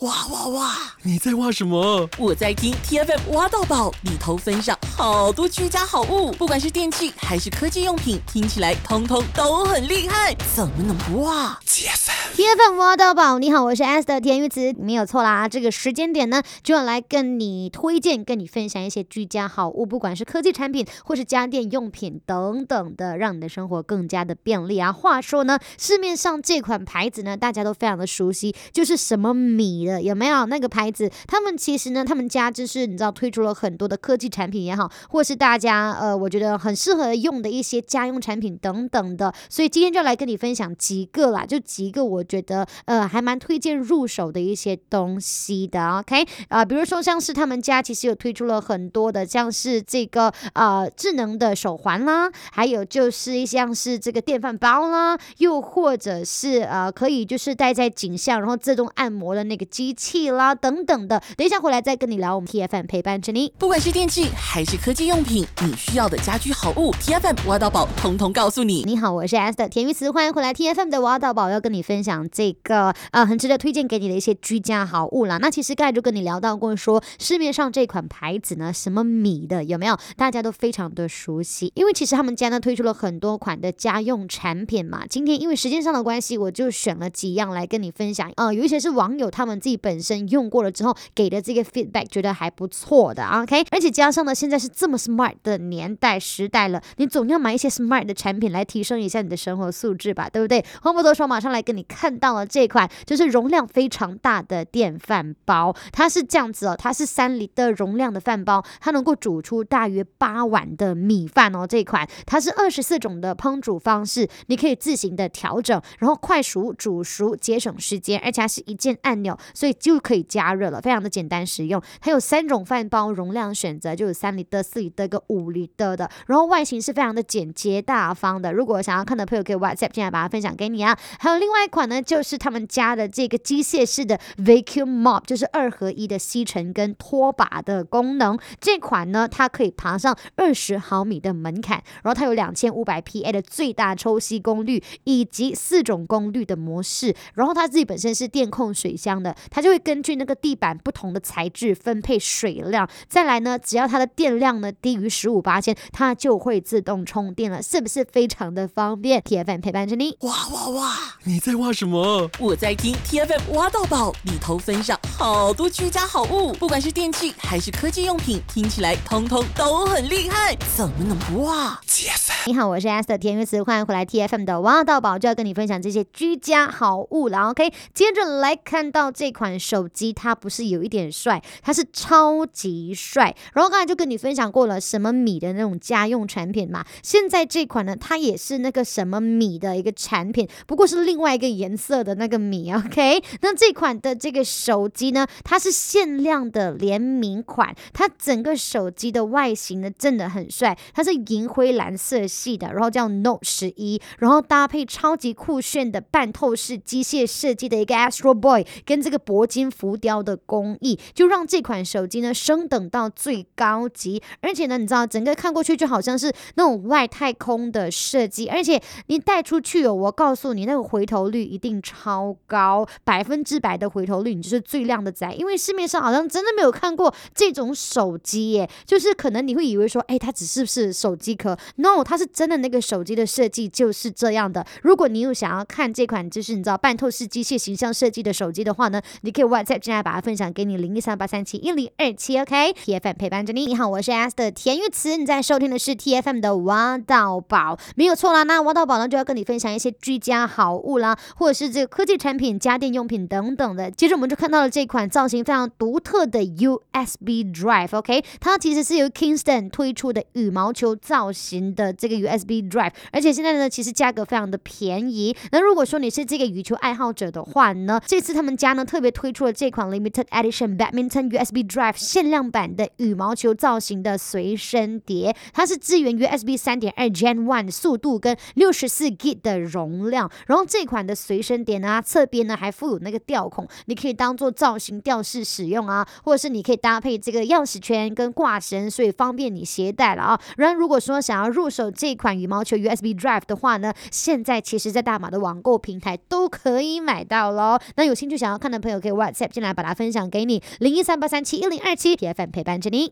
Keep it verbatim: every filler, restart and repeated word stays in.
哇哇哇！你在挖什么？我在听 T F M 挖到宝，里头分享好多居家好物，不管是电器还是科技用品，听起来通通都很厉害，怎么能不挖 ？T F M。T F M 挖到宝，你好，我是 Esther 田玉慈，没有错啦。这个时间点呢，就要来跟你推荐、跟你分享一些居家好物，不管是科技产品或是家电用品等等的，让你的生活更加的便利啊。话说呢，市面上这款牌子呢，大家都非常的熟悉，就是什么米的，有没有那个牌子？他们其实呢，他们家就是你知道推出了很多的科技产品也好，或是大家呃，我觉得很适合用的一些家用产品等等的。所以今天就来跟你分享几个啦，就几个我觉得呃还蛮推荐入手的一些东西的 ，OK 啊、呃，比如说像是他们家其实有推出了很多的，像是这个呃智能的手环啦，还有就是像是这个电饭煲啦，又或者是呃可以就是戴在颈项然后自动按摩的那个机器啦等等的。等一下回来再跟你聊，我们 T F M 陪伴着你。 不管是电器还是科技用品，你需要的家居好物 ，T F M 挖到宝，通通告诉你。 你好，我是 Esther 田玉慈，欢迎回来 T F M 的挖到宝，要跟你分享这个呃很值得推荐给你的一些居家好物啦。那其实刚才就跟你聊到过说，市面上这款牌子呢，什么米的有没有？大家都非常的熟悉，因为其实他们家呢推出了很多款的家用产品嘛。今天因为时间上的关系，我就选了几样来跟你分享。呃，有一些是网友他们自己本身用过了之后给的这个 feedback， 觉得还不错的 ，OK。而且加上呢，现在是这么 smart 的年代时代了，你总要买一些 smart 的产品来提升一下你的生活素质吧，对不对？话不多说，马上来跟你看到了这款，就是容量非常大的电饭煲。它是这样子哦，它是三厘的容量的饭煲，它能够煮出大约八碗的米饭哦。这款它是二十四种的烹煮方式，你可以自行的调整，然后快熟、煮熟，节省时间，而且它是一键按钮，所以就可以加热了，非常的简单实用。它有三种饭煲容量选择，就有三厘的、四厘的、跟五厘的的，然后外形是非常的简洁大方的。如果想要看的朋友可以 WhatsApp 进来把它分享给你啊。还有另外一款呢，就是他们家的这个机械式的 Vacuum Mop， 就是二合一的吸尘跟拖把的功能。这款呢，它可以爬上二十毫米的门槛，然后它有两千五百 P A 的最大抽吸功率，以及四种功率的模式。然后它自己本身是电控水箱的，它就会根据那个地板不同的材质分配水量。再来呢，只要它的电量呢低于十五八千，它就会自动充电了，是不是非常的方便 ？T F M 陪伴着你。 哇哇哇！你在挖什么？我在听 T F M 挖到宝，里头分享好多居家好物，不管是电器还是科技用品，听起来通通都很厉害，怎么能不挖 ？T F M。 你好，我是 Esther 田玉慈，欢迎回来 T F M 的挖到宝，就要跟你分享这些居家好物了。OK， 接着来看到这款手机，它不是有一点帅，它是超级帅。然后刚才就跟你分享过了，什么米的那种家用产品嘛，现在这款呢，它也是那个什么米的一个产品，不过是另外一个颜色的那个米。OK， 那这款的这个手机呢，它是限量的联名款，它整个手机的外形呢真的很帅，它是银灰蓝色系的，然后叫 Note 十一，然后搭配超级酷炫的半透视机械设计的一个 Astro Boy 跟这个铂金浮雕的工艺，就让这款手机呢升等到最高级。而且呢，你知道整个看过去就好像是那种外太空的设计，而且你带出去哦，我告诉你那个回头率一定超高，百分之百的回头率，你就是最靓的仔。因为市面上好像真的没有看过这种手机耶，就是可能你会以为说，哎，它只是不是手机壳 ？No， 它是真的那个手机的设计就是这样的。如果你有想要看这款就是你知道半透视机械形象设计的手机的话呢，你可以 WhatsApp 进来把它分享给你零一三八三七一零二七 OK。T F M 陪伴着你，你好，我是 Esther 田玉慈，你在收听的是 T F M 的挖到宝，没有错啦。那挖到宝呢就要跟你分享一些居家好物啦，或者是这个科技产品、家电用品等等的。接着我们就看到了这款造型非常独特的 U S B Drive OK， 它其实是由 Kingston 推出的羽毛球造型的这个 U S B Drive， 而且现在呢其实价格非常的便宜。那如果说你是这个羽球爱好者的话呢，这次他们家呢特别推出了这款 Limited Edition Badminton U S B Drive 限量版的羽毛球造型的随身碟，它是支援 U S B 三点二 Gen 一 速度跟六十四 G 的容量。然后这款的随身碟呢，侧边呢还附有那个吊孔，你可以当做造型吊饰使用啊，或者是你可以搭配这个钥匙圈跟挂绳，所以方便你携带了啊。然后如果说想要入手这款羽毛球 U S B Drive 的话呢，现在其实在大马的网购平台都可以买到咯。那有兴趣想要看的朋朋友可以 WhatsApp 进来把它分享给你，零一三八三七一零二七 T F M 陪伴着你。